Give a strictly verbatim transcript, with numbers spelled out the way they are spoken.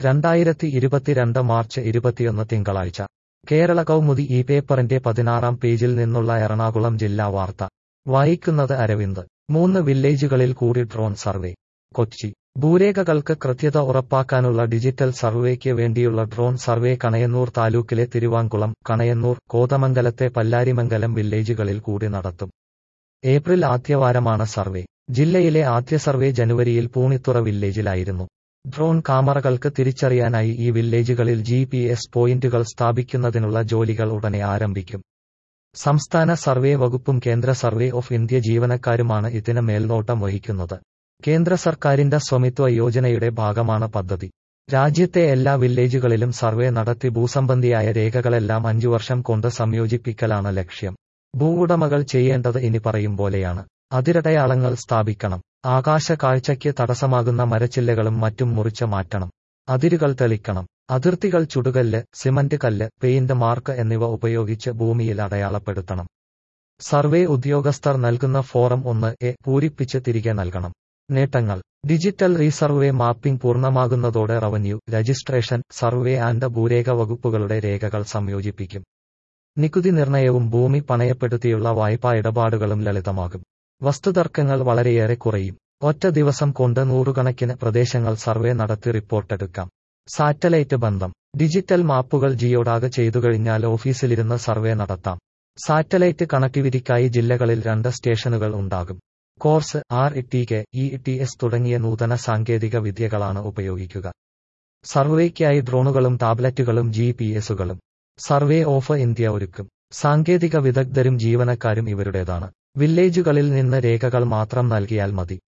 രണ്ടായിരത്തി ഇരുപത്തിരണ്ട് മാർച്ച് ഇരുപത്തിയൊന്ന് തിങ്കളാഴ്ച കേരള കൗമുദി ഈ പേപ്പറിന്റെ പതിനാറാം പേജിൽ നിന്നുള്ള എറണാകുളം ജില്ലാ വാർത്ത വായിക്കുന്നത് അരവിന്ദ്. മൂന്ന് വില്ലേജുകളിൽ കൂടി ഡ്രോൺ സർവേ. കൊച്ചി. ഭൂരേഖകൾക്ക് കൃത്യത ഉറപ്പാക്കാനുള്ള ഡിജിറ്റൽ സർവേയ്ക്ക് വേണ്ടിയുള്ള ഡ്രോൺ സർവേ കണയന്നൂർ താലൂക്കിലെ തിരുവാങ്കുളം, കണയന്നൂർ, കോതമംഗലത്തെ പല്ലാരിമംഗലം വില്ലേജുകളിൽ കൂടി നടത്തും. ഏപ്രിൽ ആദ്യവാരമാണ് സർവേ. ജില്ലയിലെ ആദ്യ സർവേ ജനുവരിയിൽ പൂണിത്തുറ വില്ലേജിലായിരുന്നു. ഡ്രോൺ ക്യാമറകൾക്ക് തിരിച്ചറിയാനായി ഈ വില്ലേജുകളിൽ ജി പി എസ് പോയിന്റുകൾ സ്ഥാപിക്കുന്നതിനുള്ള ജോലികൾ ഉടനെ ആരംഭിക്കും. സംസ്ഥാന സർവേ വകുപ്പും കേന്ദ്ര സർവേ ഓഫ് ഇന്ത്യ ജീവനക്കാരുമാണ് ഇതിന് മേൽനോട്ടം വഹിക്കുന്നത്. കേന്ദ്ര സർക്കാരിന്റെ സ്വമിത്വ യോജനയുടെ ഭാഗമാണ് പദ്ധതി. രാജ്യത്തെ എല്ലാ വില്ലേജുകളിലും സർവേ നടത്തി ഭൂസംബന്ധിയായ രേഖകളെല്ലാം അഞ്ചു വർഷം കൊണ്ട് സംയോജിപ്പിക്കലാണ് ലക്ഷ്യം. ഭൂവുടമകൾ ചെയ്യേണ്ടത് ഇനി പറയും പോലെയാണ്. അതിരടയാളങ്ങൾ സ്ഥാപിക്കണം. ആകാശ കാഴ്ചയ്ക്ക് തടസ്സമാകുന്ന മരച്ചില്ലകളും മറ്റും മുറിച്ച് മാറ്റണം. അതിരുകൾ തെളിക്കണം. അതിർത്തികൾ ചുടുകല്ല്, സിമന്റ് കല്ല്, പെയിന്റ് മാർക്ക് എന്നിവ ഉപയോഗിച്ച് ഭൂമിയിൽ അടയാളപ്പെടുത്തണം. സർവേ ഉദ്യോഗസ്ഥർ നൽകുന്ന ഫോറം ഒന്ന് എ പൂരിപ്പിച്ച് തിരികെ നൽകണം. നേട്ടങ്ങൾ. ഡിജിറ്റൽ റീസർവേ മാപ്പിംഗ് പൂർണ്ണമാകുന്നതോടെ റവന്യൂ, രജിസ്ട്രേഷൻ, സർവേ ആൻഡ് ഭൂരേഖ വകുപ്പുകളുടെ രേഖകൾ സംയോജിപ്പിക്കും. നികുതി നിർണയവും ഭൂമി പണയപ്പെടുത്തിയുള്ള വായ്പാ ഇടപാടുകളും ലളിതമാകും. വസ്തുതർക്കങ്ങൾ വളരെയേറെ കുറയും. ഒറ്റ ദിവസം കൊണ്ട് നൂറുകണക്കിന് പ്രദേശങ്ങൾ സർവേ നടത്തി റിപ്പോർട്ടെടുക്കാം. സാറ്റലൈറ്റ് ബന്ധം. ഡിജിറ്റൽ മാപ്പുകൾ ജിയോടാഗ് ചെയ്തുകഴിഞ്ഞാൽ ഓഫീസിലിരുന്ന് സർവേ നടത്താം. സാറ്റലൈറ്റ് കണക്ടിവിറ്റിക്കായി ജില്ലകളിൽ രണ്ട് സ്റ്റേഷനുകൾ ഉണ്ടാകും. CORS, R T K, E T S തുടങ്ങിയ നൂതന സാങ്കേതിക വിദ്യകളാണ് ഉപയോഗിക്കുക. സർവേയ്ക്കായി ഡ്രോണുകളും ടാബ്ലറ്റുകളും ജി പി എസുകളും സർവേ ഓഫ് ഇന്ത്യ ഒരുക്കും. സാങ്കേതിക വിദഗ്ധരും ജീവനക്കാരും ഇവരുടേതാണ്. വില്ലേജുകളിൽ നിന്ന് രേഖകൾ മാത്രം നൽകിയാൽ മതി.